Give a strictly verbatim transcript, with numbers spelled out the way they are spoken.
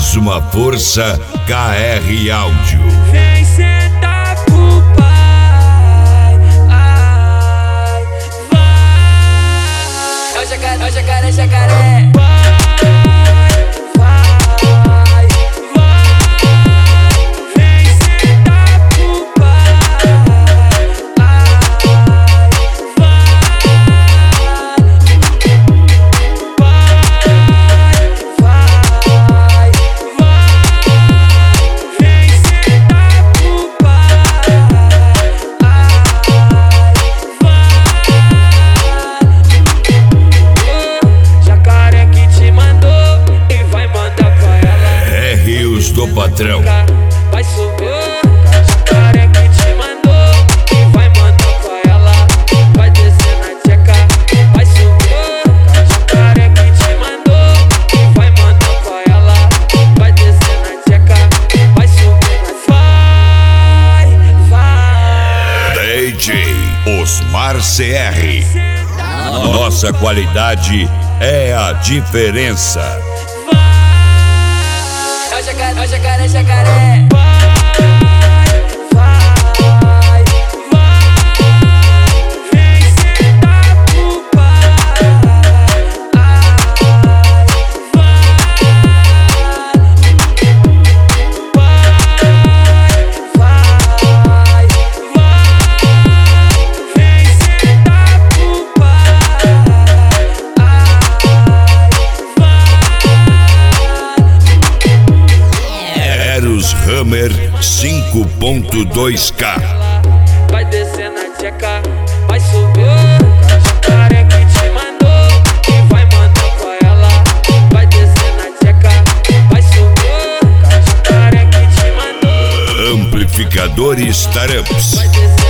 Mais uma força K R Áudio. Vem sentar pro pai, ai, vai. É o jacaré, é o jacaré, jacaré. Do patrão. Vai subir, jacaré que te mandou e vai mandar pra ela. Vai descer na tcheca, vai subir, jacaré que te mandou e vai mandar pra ela. Vai descer na tcheca, vai subir, vai, vai. D J Osmar C R. Nossa qualidade é a diferença. É o jacaré, é o jacaré, jacaré. Hammer cinco ponto dois K. Vai descer na tcheca, vai subir, jacaré que te mandou e vai mandar pra ela. Vai descer na tcheca, vai subir, jacaré que te mandou. Amplificadores Taramps.